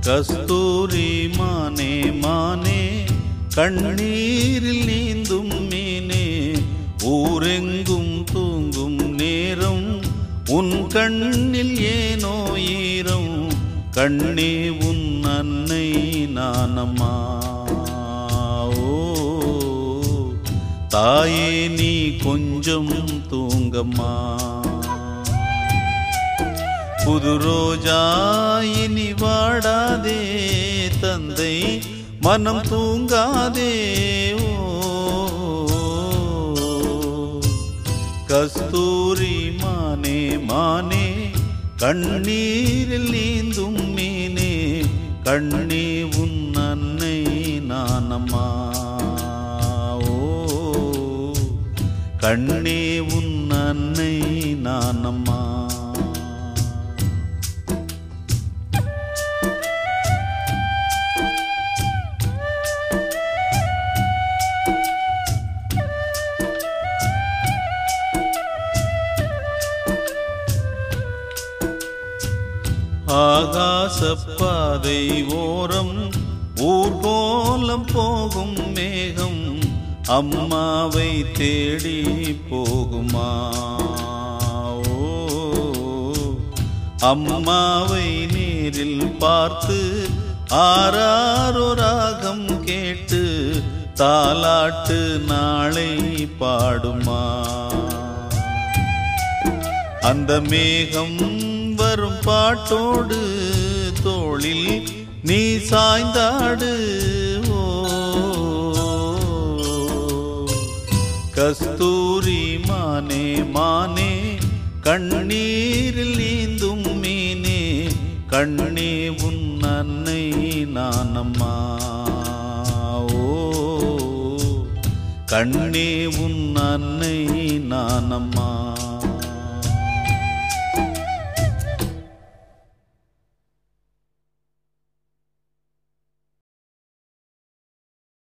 கஸ்தூரி மானே மானே கண்ணீரில் நீந்தும் மீனே ஊரெங்கும் தூங்கும் நேரம் உன் கண்ணில் ஏனோ ஈரம் கண்ணே உன் அன்னை நானம்மா. ஓ தாயே நீ கொஞ்சம் தூங்கம்மா. புது ரோஜா இனி வாடாதே தந்தை மனம் தூங்காதே. ஓ கஸ்தூரி மானே மானே கண்ணீரில் நீந்தும் மீனே கண்ணே உன் அன்னை நானம்மா. ஓ கண்ணே உன் அன்னை நானம்மா. ஆகாசப்பாதை ஓரம் ஊர்கோலம் போகும் மேகம் அம்மாவை தேடி போகுமா. ஓ அம்மாவை நேரில் பார்த்து ஆராரோ ராகம் கேட்டு தாலாட்டு நாளை பாடுமா. அந்த மேகம் வரும் பாட்டோடு தோளில் நீ சாய்ந்தாடு. ஓ கஸ்தூரி மானே மானே கண்ணீரில் நீந்தும் மீனே கண்ணே உன் அன்னை நானம்மா. ஓ கண்ணே உன் அன்னை நானம்மா.